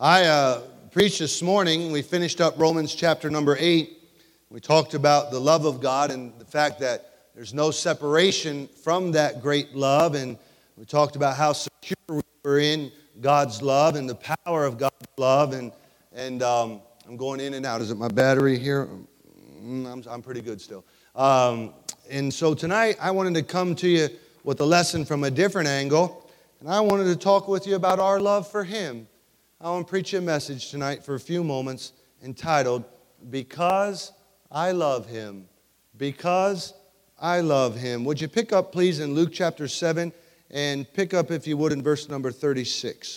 I preached this morning. We finished up Romans chapter number 8. We talked about the love of God and the fact that there's no separation from that great love. And we talked about how secure we were in God's love and the power of God's love. And I'm going in and out. Is it my battery here? I'm pretty good still. And so tonight I wanted to come to you with a lesson from a different angle. And I wanted to talk with you about our love for Him. I want to preach a message tonight for a few moments entitled, Because I Love Him. Because I Love Him. Would you pick up, please, in Luke chapter 7, and pick up, if you would, in verse number 36.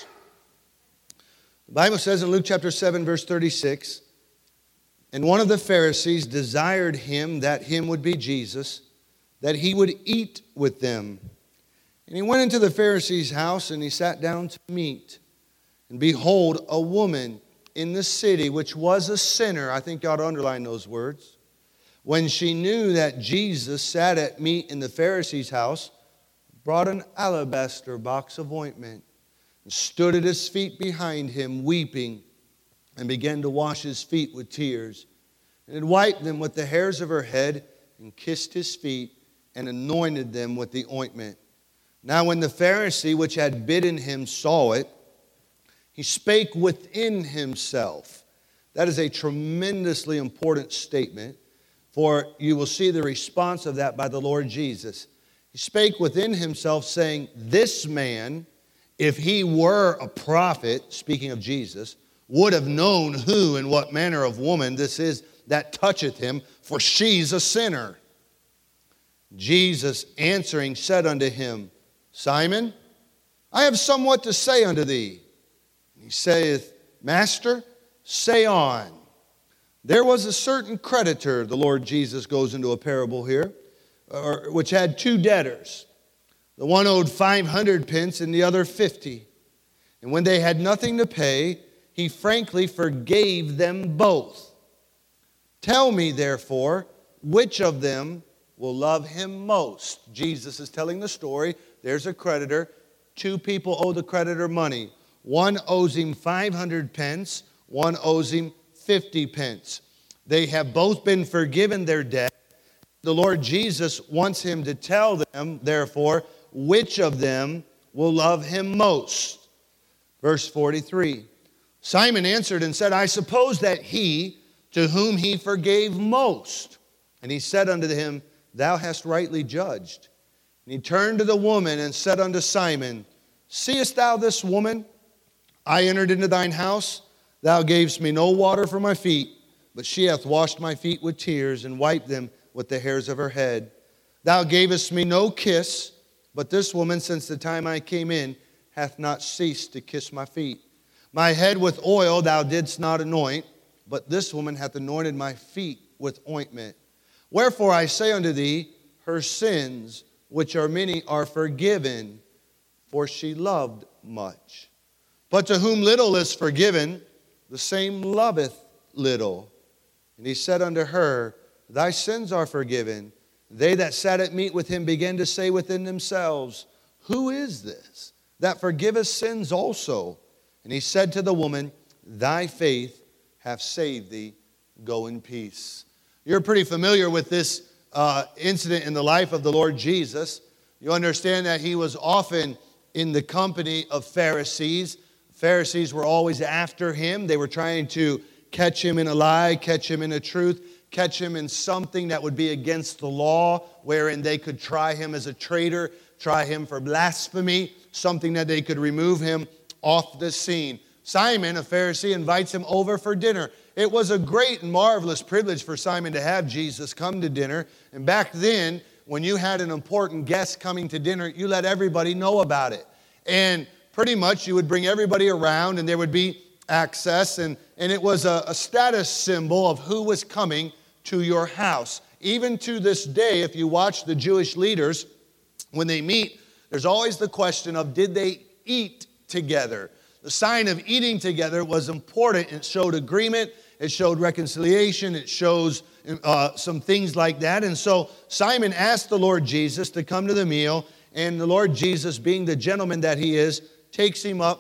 The Bible says in Luke chapter 7, verse 36, And one of the Pharisees desired him, that him would be Jesus, that he would eat with them. And he went into the Pharisee's house, and he sat down to meat. And behold, a woman in the city, which was a sinner, I think you ought to underline those words, when she knew that Jesus sat at meat in the Pharisee's house, brought an alabaster box of ointment, and stood at his feet behind him, weeping, and began to wash his feet with tears, and had wiped them with the hairs of her head, and kissed his feet, and anointed them with the ointment. Now when the Pharisee which had bidden him saw it, he spake within himself. That is a tremendously important statement, for you will see the response of that by the Lord Jesus. He spake within himself, saying, This man, if he were a prophet, speaking of Jesus, would have known who and what manner of woman this is that toucheth him, for she's a sinner. Jesus answering said unto him, Simon, I have somewhat to say unto thee. He saith, Master, say on. There was a certain creditor, the Lord Jesus goes into a parable here, which had two debtors. The one owed 500 pence and the other 50. And when they had nothing to pay, he frankly forgave them both. Tell me, therefore, which of them will love him most? Jesus is telling the story. There's a creditor. Two people owe the creditor money. One owes him 500 pence. One owes him 50 pence. They have both been forgiven their debt. The Lord Jesus wants him to tell them, therefore, which of them will love him most. Verse 43. Simon answered and said, I suppose that he to whom he forgave most. And he said unto him, Thou hast rightly judged. And he turned to the woman and said unto Simon, Seest thou this woman? I entered into thine house. Thou gavest me no water for my feet, but she hath washed my feet with tears and wiped them with the hairs of her head. Thou gavest me no kiss, but this woman, since the time I came in, hath not ceased to kiss my feet. My head with oil thou didst not anoint, but this woman hath anointed my feet with ointment. Wherefore I say unto thee, her sins, which are many, are forgiven, for she loved much. But to whom little is forgiven, the same loveth little. And he said unto her, Thy sins are forgiven. They that sat at meat with him began to say within themselves, Who is this that forgiveth sins also? And he said to the woman, Thy faith hath saved thee. Go in peace. You're pretty familiar with this incident in the life of the Lord Jesus. You understand that he was often in the company of Pharisees. Pharisees were always after him. They were trying to catch him in a lie, catch him in a truth, catch him in something that would be against the law, wherein they could try him as a traitor, try him for blasphemy, something that they could remove him off the scene. Simon, a Pharisee, invites him over for dinner. It was a great and marvelous privilege for Simon to have Jesus come to dinner. And back then, when you had an important guest coming to dinner, you let everybody know about it. And pretty much you would bring everybody around and there would be access. And it was a status symbol of who was coming to your house. Even to this day, if you watch the Jewish leaders, when they meet, there's always the question of, did they eat together? The sign of eating together was important. It showed agreement. It showed reconciliation. It shows some things like that. And so Simon asked the Lord Jesus to come to the meal. And the Lord Jesus, being the gentleman that he is, takes him up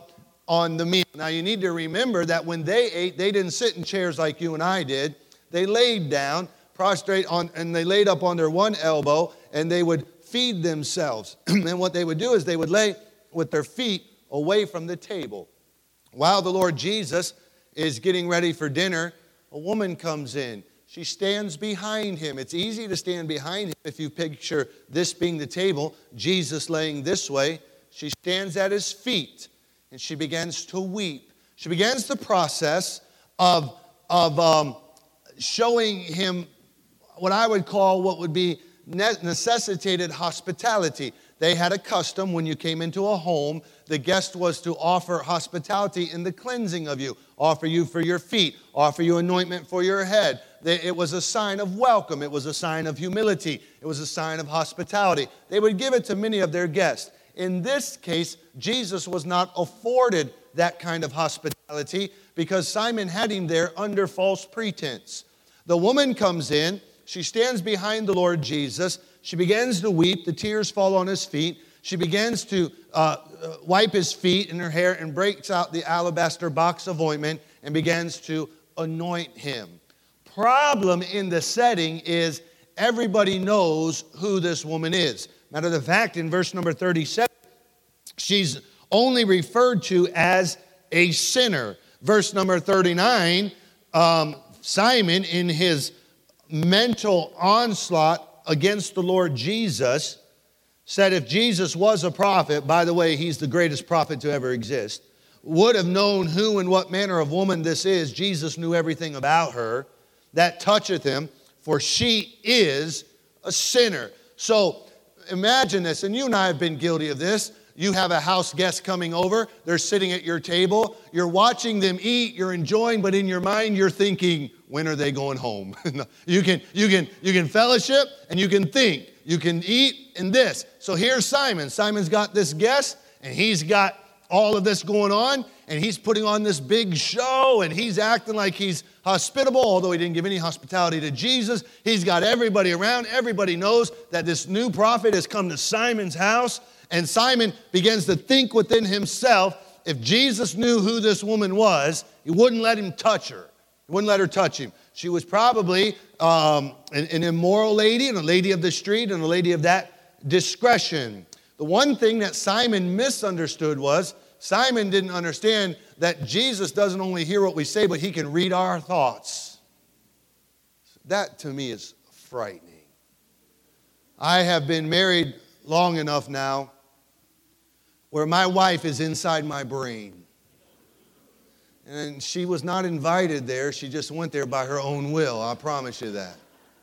on the meal. Now you need to remember that when they ate, they didn't sit in chairs like you and I did. They laid down, prostrate on, and they laid up on their one elbow, and they would feed themselves. And what they would do is they would lay with their feet away from the table. While the Lord Jesus is getting ready for dinner, a woman comes in. She stands behind him. It's easy to stand behind him if you picture this being the table, Jesus laying this way. She stands at his feet, and she begins to weep. She begins the process of showing him what I would call what would be necessitated hospitality. They had a custom when you came into a home, the guest was to offer hospitality in the cleansing of you, offer you for your feet, offer you anointment for your head. It was a sign of welcome. It was a sign of humility. It was a sign of hospitality. They would give it to many of their guests. In this case, Jesus was not afforded that kind of hospitality because Simon had him there under false pretense. The woman comes in. She stands behind the Lord Jesus. She begins to weep. The tears fall on his feet. She begins to wipe his feet and her hair and breaks out the alabaster box of ointment and begins to anoint him. Problem in the setting is everybody knows who this woman is. Matter of fact, in verse number 37, she's only referred to as a sinner. Verse number 39, Simon, in his mental onslaught against the Lord Jesus, said if Jesus was a prophet, by the way, he's the greatest prophet to ever exist, would have known who and what manner of woman this is. Jesus knew everything about her. That toucheth him, for she is a sinner. So imagine this, and you and I have been guilty of this. You have a house guest coming over. They're sitting at your table. You're watching them eat. You're enjoying, but in your mind you're thinking, when are they going home? You can fellowship and you can think. You can eat and this. So here's Simon. Simon's got this guest and he's got all of this going on and he's putting on this big show and he's acting like he's hospitable, although he didn't give any hospitality to Jesus. He's got everybody around. Everybody knows that this new prophet has come to Simon's house. And Simon begins to think within himself, if Jesus knew who this woman was, he wouldn't let him touch her. He wouldn't let her touch him. She was probably an immoral lady and a lady of the street and a lady of that discretion. The one thing that Simon misunderstood was Simon didn't understand that Jesus doesn't only hear what we say, but he can read our thoughts. That to me is frightening. I have been married long enough now where my wife is inside my brain. And she was not invited there. She just went there by her own will. I promise you that.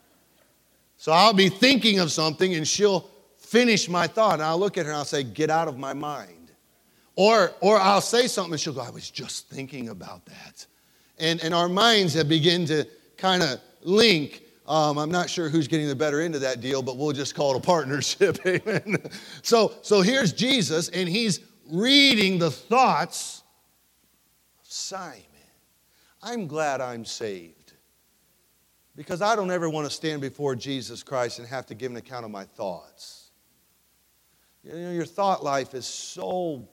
So I'll be thinking of something and she'll finish my thought. And I'll look at her and I'll say, get out of my mind. Or I'll say something and she'll go, I was just thinking about that. And our minds have begun to kind of link. I'm not sure who's getting the better end of that deal, but we'll just call it a partnership. Amen. So here's Jesus, and he's reading the thoughts of Simon. I'm glad I'm saved because I don't ever want to stand before Jesus Christ and have to give an account of my thoughts. You know, your thought life is so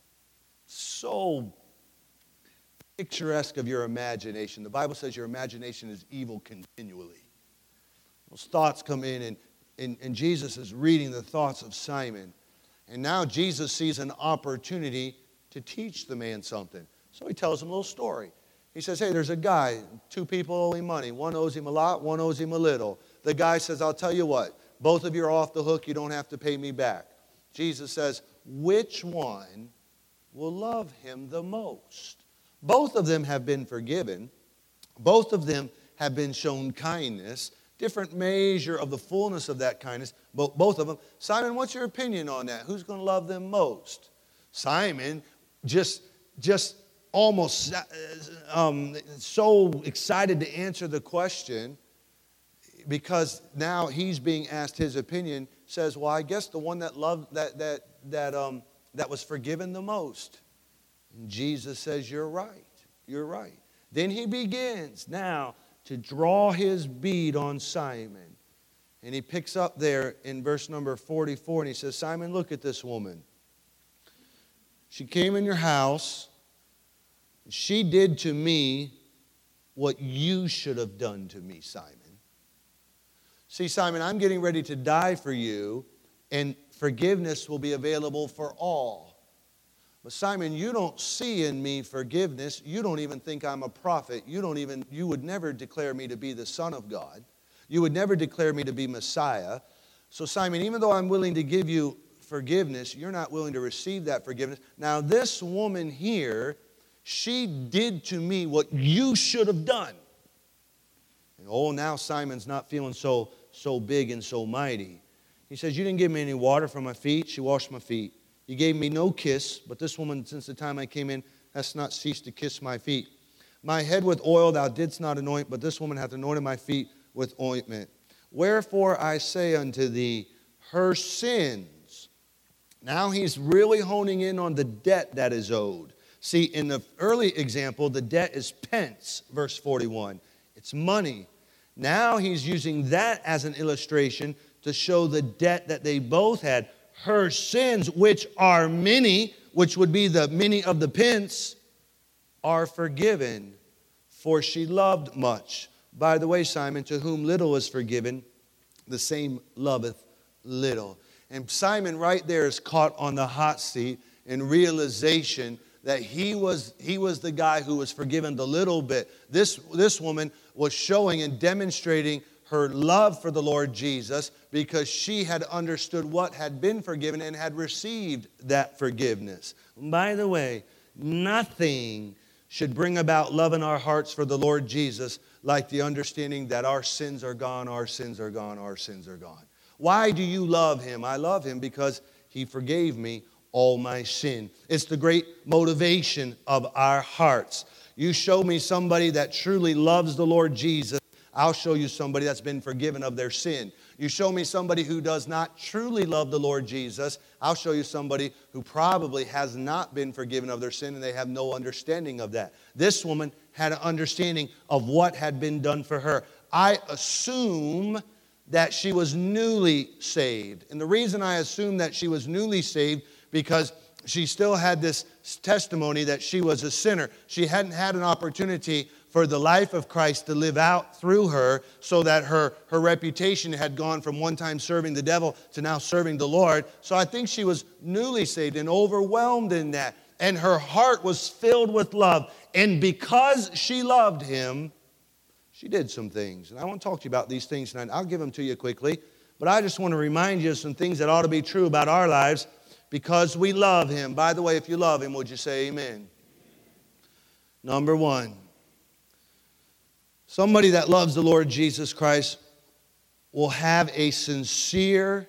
picturesque of your imagination. The Bible says your imagination is evil continually. Those thoughts come in, and Jesus is reading the thoughts of Simon. And now Jesus sees an opportunity to teach the man something. So he tells him a little story. He says, hey, there's a guy, two people owe him money. One owes him a lot, one owes him a little. The guy says, I'll tell you what, both of you are off the hook. You don't have to pay me back. Jesus says, which one will love him the most? Both of them have been forgiven. Both of them have been shown kindness. Different measure of the fullness of that kindness, both of them. Simon, what's your opinion on that? Who's going to love them most? Simon just almost so excited to answer the question because now he's being asked his opinion, says, well, I guess the one that loved that was forgiven the most. And Jesus says, you're right. You're right. Then he begins now to draw his bead on Simon. And he picks up there in verse number 44, and he says, Simon, look at this woman. She came in your house. She did to me what you should have done to me, Simon. See, Simon, I'm getting ready to die for you, and forgiveness will be available for all. But Simon, you don't see in me forgiveness. You don't even think I'm a prophet. You would never declare me to be the Son of God. You would never declare me to be Messiah. So Simon, even though I'm willing to give you forgiveness, you're not willing to receive that forgiveness. Now this woman here, she did to me what you should have done. And now Simon's not feeling so big and so mighty. He says, you didn't give me any water for my feet. She washed my feet. You gave me no kiss, but this woman, since the time I came in, has not ceased to kiss my feet. My head with oil thou didst not anoint, but this woman hath anointed my feet with ointment. Wherefore I say unto thee, her sins. Now he's really honing in on the debt that is owed. See, in the early example, the debt is pence, verse 41. It's money. Now he's using that as an illustration to show the debt that they both had. Her sins, which are many, which would be the many of the pence, are forgiven, for she loved much. By the way, Simon, to whom little is forgiven, the same loveth little. And Simon right there is caught on the hot seat in realization that he was the guy who was forgiven the little bit. This woman was showing and demonstrating her love for the Lord Jesus because she had understood what had been forgiven and had received that forgiveness. By the way, nothing should bring about love in our hearts for the Lord Jesus like the understanding that our sins are gone, our sins are gone, our sins are gone. Why do you love him? I love him because he forgave me all my sin. It's the great motivation of our hearts. You show me somebody that truly loves the Lord Jesus, I'll show you somebody that's been forgiven of their sin. You show me somebody who does not truly love the Lord Jesus, I'll show you somebody who probably has not been forgiven of their sin and they have no understanding of that. This woman had an understanding of what had been done for her. I assume that she was newly saved. And the reason I assume that she was newly saved because she still had this testimony that she was a sinner. She hadn't had an opportunity for the life of Christ to live out through her so that her reputation had gone from one time serving the devil to now serving the Lord. So I think she was newly saved and overwhelmed in that. And her heart was filled with love. And because she loved him, she did some things. And I want to talk to you about these things tonight. I'll give them to you quickly. But I just want to remind you of some things that ought to be true about our lives because we love him. By the way, if you love him, would you say amen? Number one. Somebody that loves the Lord Jesus Christ will have a sincere,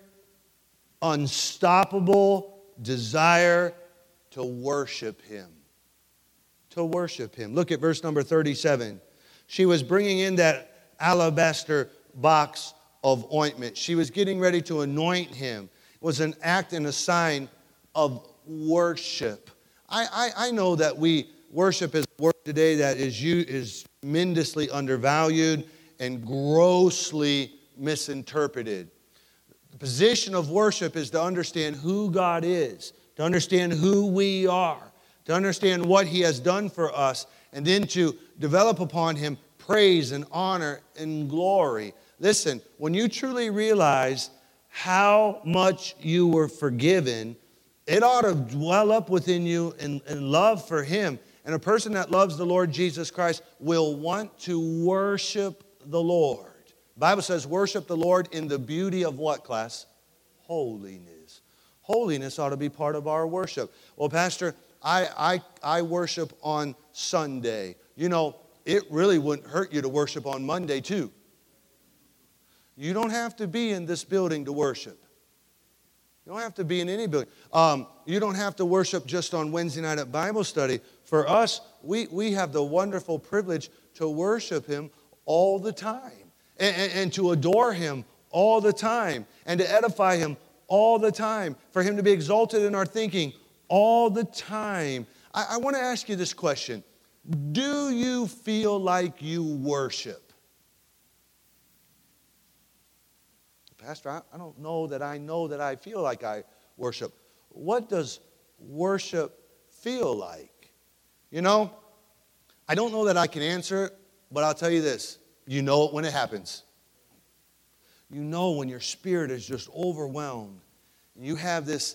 unstoppable desire to worship him. To worship him. Look at verse number 37. She was bringing in that alabaster box of ointment. She was getting ready to anoint him. It was an act and a sign of worship. I know that worship is a word today that is tremendously undervalued and grossly misinterpreted. The position of worship is to understand who God is, to understand who we are, to understand what he has done for us, and then to develop upon him praise and honor and glory. Listen, when you truly realize how much you were forgiven, it ought to dwell up within you in love for him. And a person that loves the Lord Jesus Christ will want to worship the Lord. The Bible says worship the Lord in the beauty of what, class? Holiness. Holiness ought to be part of our worship. Well, Pastor, I worship on Sunday. You know, it really wouldn't hurt you to worship on Monday too. You don't have to be in this building to worship. You don't have to be in any building. You don't have to worship just on Wednesday night at Bible study. For us, we have the wonderful privilege to worship him all the time and to adore him all the time and to edify him all the time, for him to be exalted in our thinking all the time. I want to ask you this question. Do you feel like you worship? Pastor, I don't know that I feel like I worship. What does worship feel like? You know, I don't know that I can answer it, but I'll tell you this. You know it when it happens. You know when your spirit is just overwhelmed. And you have this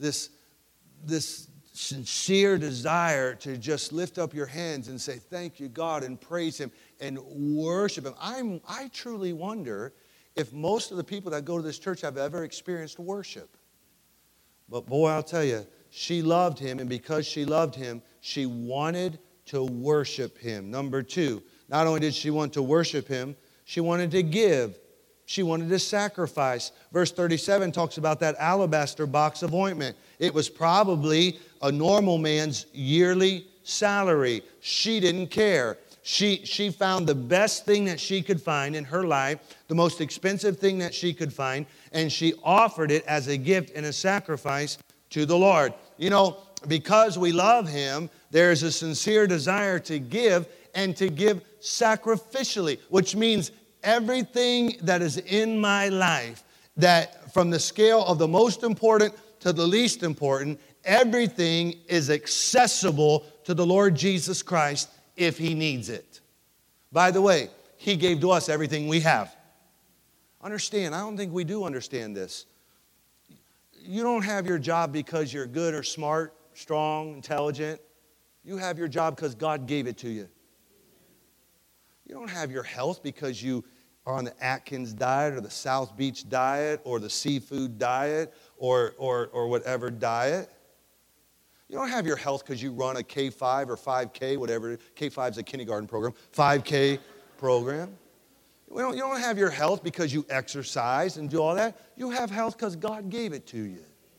sincere desire to just lift up your hands and say, thank you, God, and praise Him and worship Him. I truly wonder if most of the people that go to this church have ever experienced worship. But boy, I'll tell you, she loved Him, and because she loved Him, she wanted to worship Him. Number two, not only did she want to worship Him, she wanted to give. She wanted to sacrifice. Verse 37 talks about that alabaster box of ointment. It was probably a normal man's yearly salary. She didn't care. She found the best thing that she could find in her life, the most expensive thing that she could find, and she offered it as a gift and a sacrifice to the Lord. You know, because we love Him, there is a sincere desire to give and to give sacrificially, which means everything that is in my life, that from the scale of the most important to the least important, everything is accessible to the Lord Jesus Christ if He needs it. By the way, He gave to us everything we have. Understand, I don't think we do understand this. You don't have your job because you're good or smart, strong, intelligent. You have your job because God gave it to you. You don't have your health because you are on the Atkins diet or the South Beach diet or the seafood diet or whatever diet. You don't have your health because you run a K5 or 5K, whatever. K5 is a kindergarten program, 5K program. You don't have your health because you exercise and do all that. You have health because God gave it to you.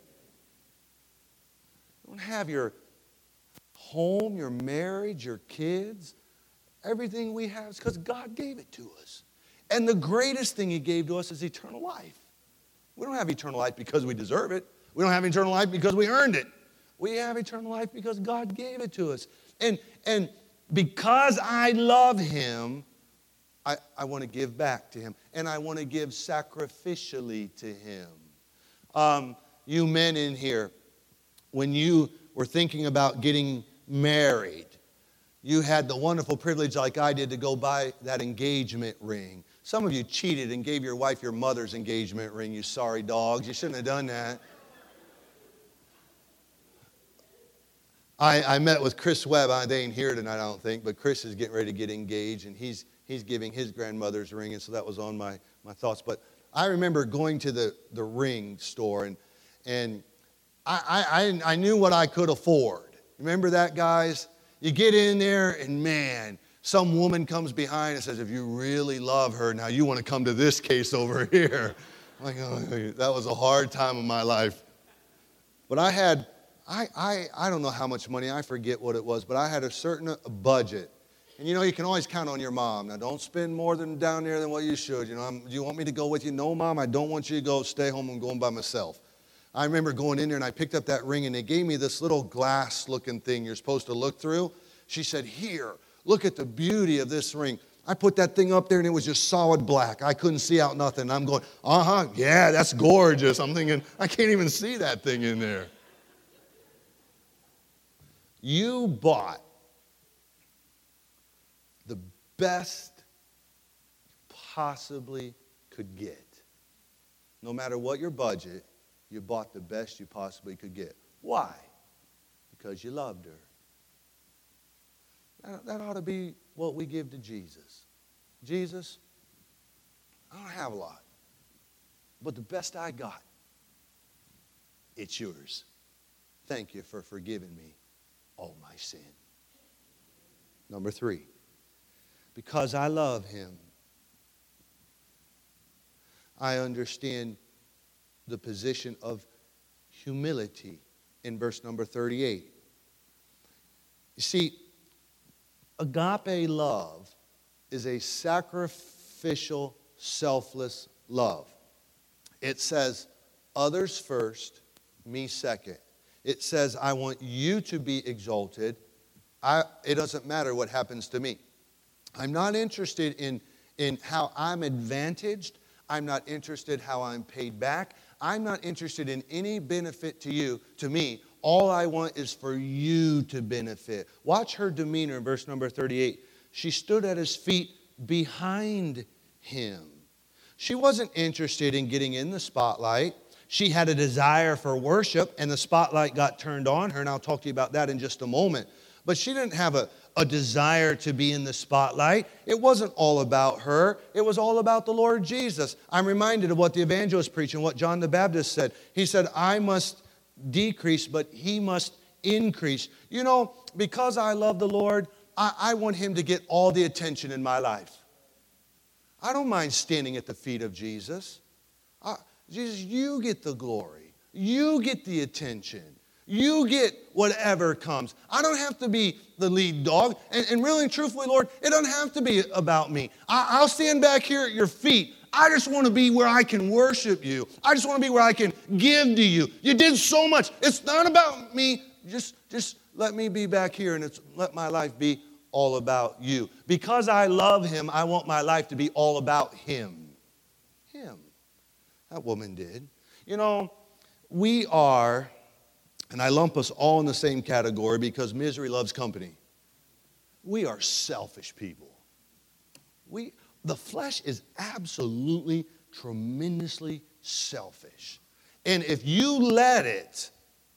You don't have your home, your marriage, your kids. Everything we have is because God gave it to us. And the greatest thing He gave to us is eternal life. We don't have eternal life because we deserve it. We don't have eternal life because we earned it. We have eternal life because God gave it to us. And because I love Him, I want to give back to Him. And I want to give sacrificially to Him. You men in here, when you were thinking about getting married, you had the wonderful privilege like I did to go buy that engagement ring. Some of you cheated and gave your wife your mother's engagement ring, you sorry dogs. You shouldn't have done that. I met with Chris Webb. They ain't here tonight, I don't think, but Chris is getting ready to get engaged, and he's giving his grandmother's ring, and so that was on my thoughts. But I remember going to the ring store, and I knew what I could afford. Remember that, guys? You get in there, and man, some woman comes behind and says, if you really love her, now you want to come to this case over here. I'm like, oh, that was a hard time of my life. But I had, I don't know how much money, I forget what it was, but I had a certain budget. And you know, you can always count on your mom. Now, don't spend more than down there than what you should. You know, you want me to go with you? No, Mom, I don't want you to go. Stay home. I'm going by myself. I remember going in there, and I picked up that ring, and they gave me this little glass-looking thing you're supposed to look through. She said, here, look at the beauty of this ring. I put that thing up there, and it was just solid black. I couldn't see out nothing. I'm going, yeah, that's gorgeous. I'm thinking, I can't even see that thing in there. You bought the best possibly could get. No matter what your budget, you bought the best you possibly could get. Why? Because you loved her. That ought to be what we give to Jesus. Jesus, I don't have a lot, but the best I got, it's yours. Thank you for forgiving me all my sin. Number 3, because I love Him, I understand the position of humility in verse number 38. You see, agape love is a sacrificial, selfless love. It says, others first, me second. It says, I want you to be exalted. It doesn't matter what happens to me. I'm not interested in how I'm advantaged. I'm not interested how I'm paid back. I'm not interested in any benefit to me. All I want is for you to benefit. Watch her demeanor in verse number 38. She stood at his feet behind him. She wasn't interested in getting in the spotlight. She had a desire for worship, and the spotlight got turned on her, and I'll talk to you about that in just a moment. But she didn't have a desire to be in the spotlight. It wasn't all about her. It was all about the Lord Jesus. I'm reminded of what the evangelist preached and what John the Baptist said. He said, I must decrease, but he must increase. You know, because I love the Lord, I want him to get all the attention in my life. I don't mind standing at the feet of Jesus. Jesus, you get the glory. You get the attention. You get whatever comes. I don't have to be the lead dog. And really and truthfully, Lord, it doesn't have to be about me. I'll stand back here at your feet. I just want to be where I can worship you. I just want to be where I can give to you. You did so much. It's not about me. Just let me be back here and let my life be all about you. Because I love him, I want my life to be all about him. Him. That woman did. You know, we are, and I lump us all in the same category because misery loves company. We are selfish people. The flesh is absolutely, tremendously selfish. And if you let it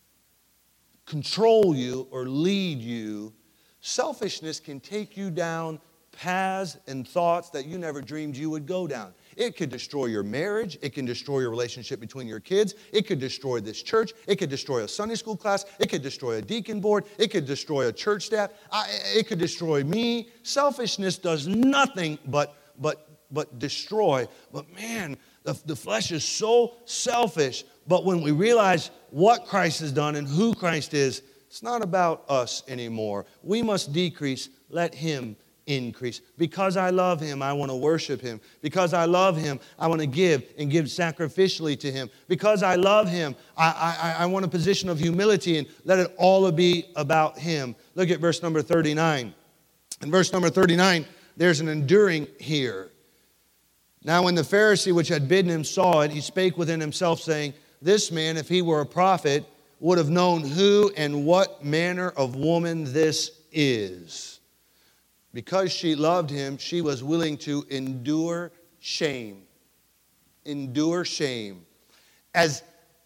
control you or lead you, selfishness can take you down paths and thoughts that you never dreamed you would go down. It could destroy your marriage. It can destroy your relationship between your kids. It could destroy this church. It could destroy a Sunday school class. It could destroy a deacon board. It could destroy a church staff. It could destroy me. Selfishness does nothing but destroy. But man, the flesh is so selfish. But when we realize what Christ has done and who Christ is, it's not about us anymore. We must decrease. Let him increase. Because I love him, I want to worship him. Because I love him, I want to give and give sacrificially to him. Because I love him, I want a position of humility and let it all be about him. Look at verse number 39. In verse number 39, there's an enduring here. Now when the Pharisee which had bidden him saw it, he spake within himself, saying, this man, if he were a prophet, would have known who and what manner of woman this is. Because she loved him, she was willing to endure shame. Endure shame. As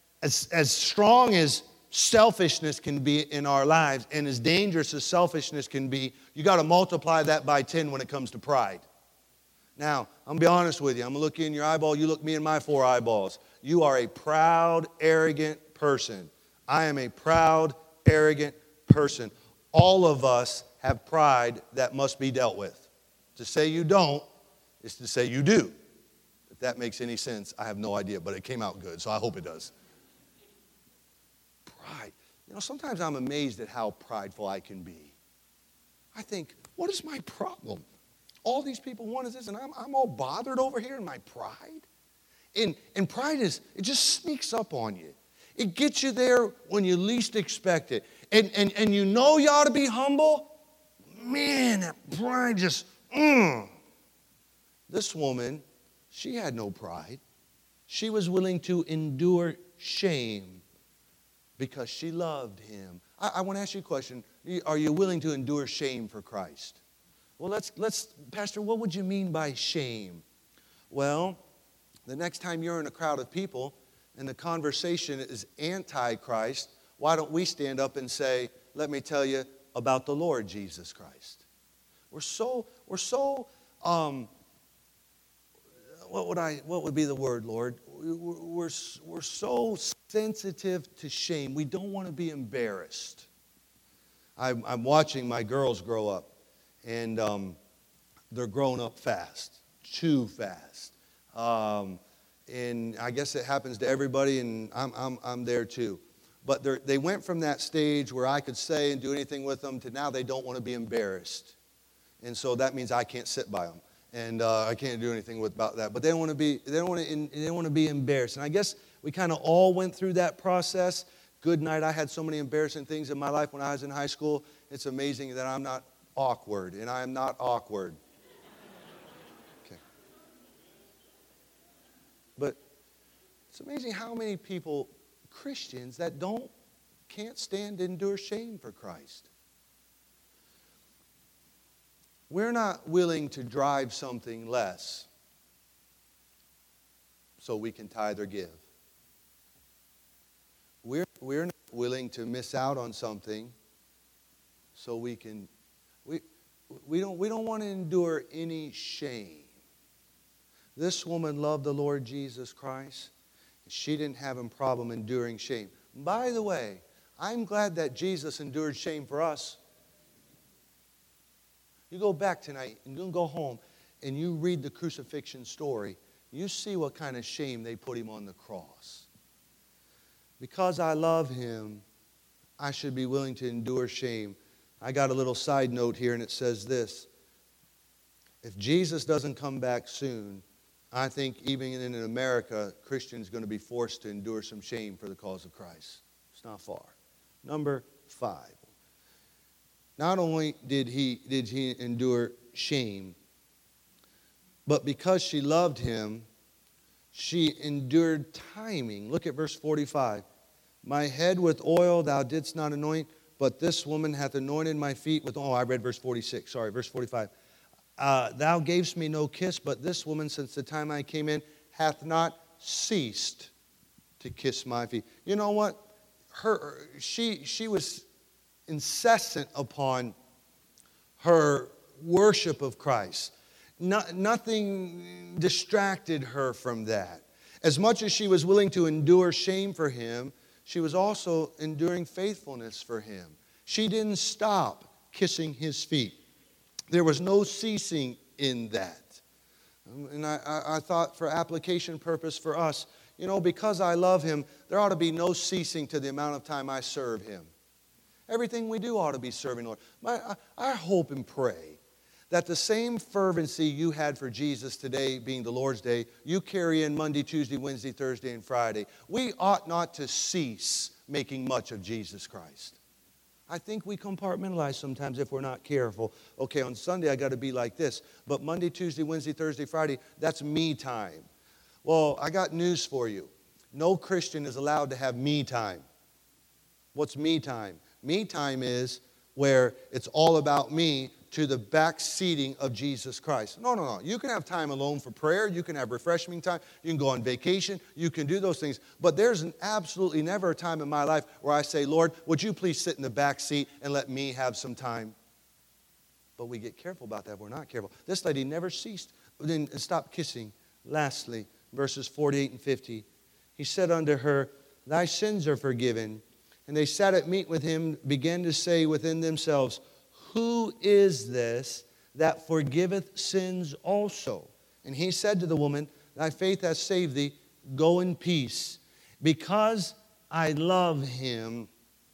strong as selfishness can be in our lives and as dangerous as selfishness can be, you got to multiply that by 10 when it comes to pride. Now, I'm going to be honest with you. I'm going to look you in your eyeball. You look me in my 4 eyeballs. You are a proud, arrogant person. I am a proud, arrogant person. All of us have pride that must be dealt with. To say you don't is to say you do. If that makes any sense, I have no idea, but it came out good, so I hope it does. Pride. You know, sometimes I'm amazed at how prideful I can be. I think, what is my problem? All these people want is this, and I'm all bothered over here in my pride. And pride it just sneaks up on you. It gets you there when you least expect it. And you know you ought to be humble. Man, that pride just, This woman, she had no pride. She was willing to endure shame because she loved him. I want to ask you a question. Are you willing to endure shame for Christ? Well, let's, Pastor, what would you mean by shame? Well, the next time you're in a crowd of people and the conversation is anti-Christ, why don't we stand up and say, let me tell you about the Lord Jesus Christ. We're so what would be the word, Lord? We're so sensitive to shame. We don't want to be embarrassed. I'm watching my girls grow up, and they're growing up fast, too fast. And I guess it happens to everybody, and I'm there too. But they went from that stage where I could say and do anything with them to now they don't want to be embarrassed. And so that means I can't sit by them. And I can't do anything about that. But they don't want to be embarrassed. And I guess we kind of all went through that process. Good night. I had so many embarrassing things in my life when I was in high school. It's amazing that I'm not awkward. And I am not awkward. Okay. But it's amazing how many people, Christians, that don't can't stand to endure shame for Christ. We're not willing to drive something less so we can tithe or give. We're not willing to miss out on something so we can. We don't want to endure any shame. This woman loved the Lord Jesus Christ. She didn't have a problem enduring shame. By the way, I'm glad that Jesus endured shame for us. You go back tonight and you go home and you read the crucifixion story. You see what kind of shame they put him on the cross. Because I love him, I should be willing to endure shame. I got a little side note here, and it says this. If Jesus doesn't come back soon, I think even in America, Christians are going to be forced to endure some shame for the cause of Christ. It's not far. Number 5. Not only did he endure shame, but because she loved him, she endured timing. Look at verse 45. My head with oil thou didst not anoint, but this woman hath anointed my feet with oil. I read verse 46. Sorry, verse 45. Thou gavest me no kiss, but this woman, since the time I came in, hath not ceased to kiss my feet. You know what? She was incessant upon her worship of Christ. Nothing distracted her from that. As much as she was willing to endure shame for him, she was also enduring faithfulness for him. She didn't stop kissing his feet. There was no ceasing in that. And I thought for application purpose for us, because I love him, there ought to be no ceasing to the amount of time I serve him. Everything we do ought to be serving Lord. I hope and pray that the same fervency you had for Jesus today being the Lord's Day, you carry in Monday, Tuesday, Wednesday, Thursday, and Friday. We ought not to cease making much of Jesus Christ. I think we compartmentalize sometimes if we're not careful. Okay, on Sunday I got to be like this, but Monday, Tuesday, Wednesday, Thursday, Friday, that's me time. Well, I got news for you. No Christian is allowed to have me time. What's me time? Me time is where it's all about me to the back seating of Jesus Christ. No. You can have time alone for prayer. You can have refreshing time. You can go on vacation. You can do those things. But there's absolutely never a time in my life where I say, Lord, would you please sit in the back seat and let me have some time? But we get careful about that. We're not careful. This lady never ceased. Then stopped kissing. Lastly, verses 48 and 50. He said unto her, thy sins are forgiven. And they sat at meat with him, began to say within themselves, who is this that forgiveth sins also? And he said to the woman, thy faith hath saved thee, go in peace. Because I love him,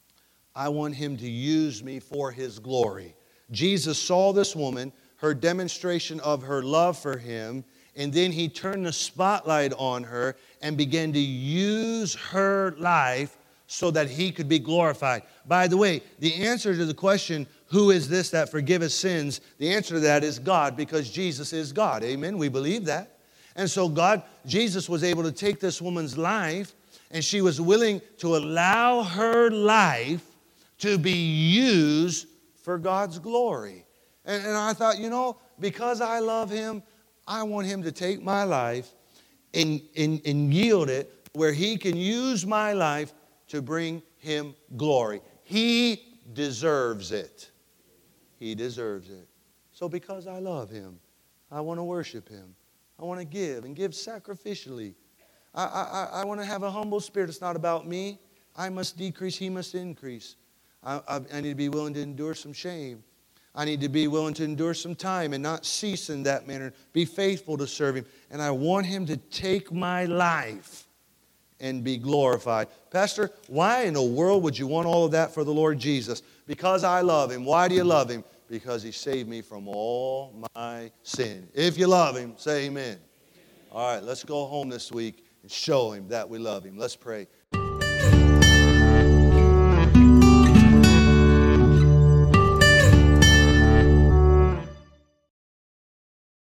I want him to use me for his glory. Jesus saw this woman, her demonstration of her love for him, and then he turned the spotlight on her and began to use her life so that he could be glorified. By the way, the answer to the question, who is this that forgiveth sins? The answer to that is God, because Jesus is God. Amen? We believe that. And so Jesus was able to take this woman's life, and she was willing to allow her life to be used for God's glory. And I thought, because I love him, I want him to take my life and yield it where he can use my life to bring him glory. He deserves it. He deserves it. So because I love him, I want to worship him. I want to give and give sacrificially. I want to have a humble spirit. It's not about me. I must decrease, he must increase. I need to be willing to endure some shame. I need to be willing to endure some time and not cease in that manner. Be faithful to serve him. And I want him to take my life and be glorified. Pastor, why in the world would you want all of that for the Lord Jesus? Because I love him. Why do you love him? Because he saved me from all my sin. If you love him, say amen. All right, let's go home this week and show him that we love him. Let's pray.